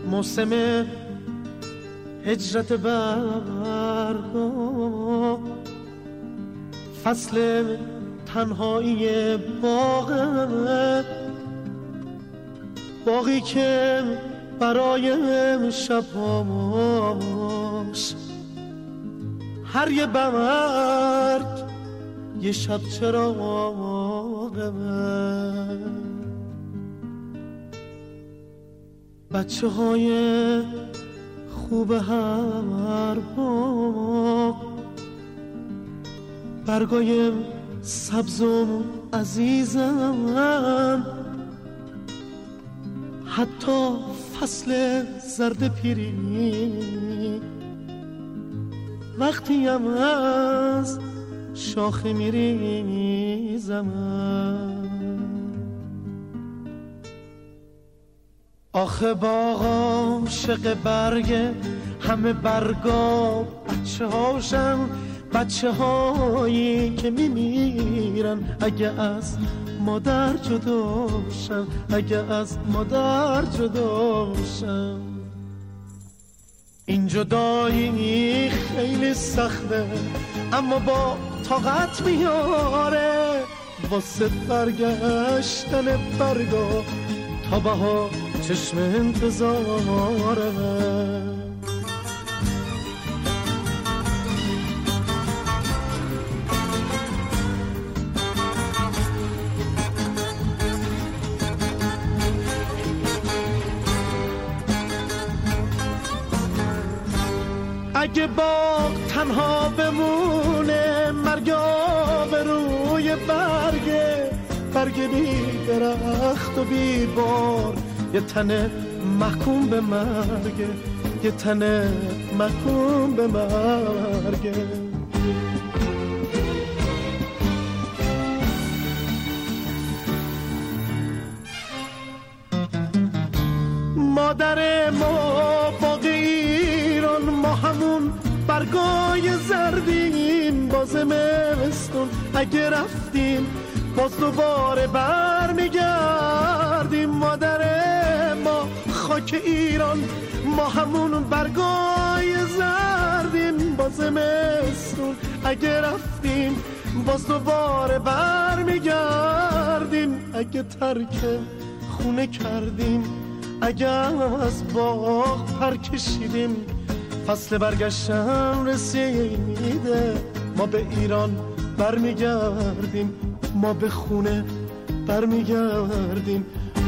موسم هجرت برگا، فصل تنهایی باغی که برای شبهاش هر یه برگ یه شب چراغه. بچه های خوب هر باغ، برگای سبزم عزیزم، حتی فصل زرد پیری وقتی هم از شاخه میریزم. آخه باغم شق برگه، همه برگا بچه هاشن، بچه هایی که میمیرن اگه از مادر جداشن، اگه از مادر جداشن. این جدایی خیلی سخته اما با طاقت میاره، واسه برگشتن برگا تا بها چشم انتظاره. اگه باغ تنها بمونه، مرگا به روی برگ بی درخت و بی بار، یه تنه محکوم به مرگه، یه تنه محکوم به مرگه. مادر ما باغ ایران، ما همون برگای زردیم، باز زمستون اگه رفتیم باز دوباره برمیگردیم. مادر ما خاک ایران، ما همون برگای زردیم، باز زمستون اگه رفتیم باز دوباره برمیگردیم. اگه ترک خونه کردیم، اگه از باغ پر کشیدیم، فصل برگشتن رسیده، ما به ایران برمیگردیم، ما به خونه برمیگردیم.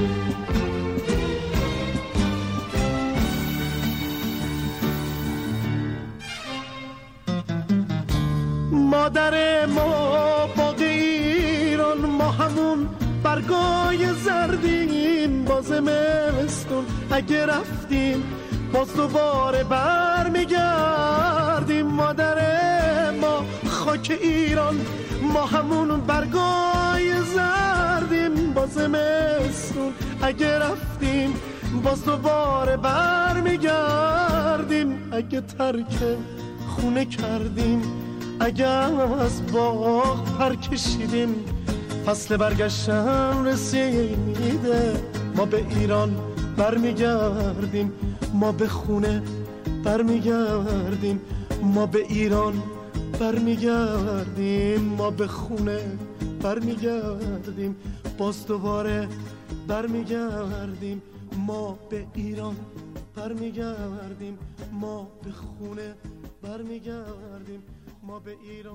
مادر ما باغ ایران، ما همون برگای زردیم، باز زمستون اگه رفتیم باز دوباره برمیگردیم. مادر ما خاک ایران، ما همون برگای زردیم، باز زمستون اگه رفتیم باز دوباره برمیگردیم. اگه ترک خونه کردیم، اگه از باغ پر کشیدیم، فصل برگشتن رسیده، ما به ایران برمیگردیم، ما به خونه برمیگردیم، ما به ایران برمیگردیم، ما به خونه برمیگردیم، باز دوباره برمیگردیم، ما به ایران برمیگردیم، ما به خونه برمیگردیم، ما به ایران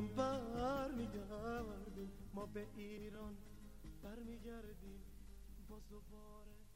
برمیگردیم، ما به ایران برمیگردیم، باز دوباره.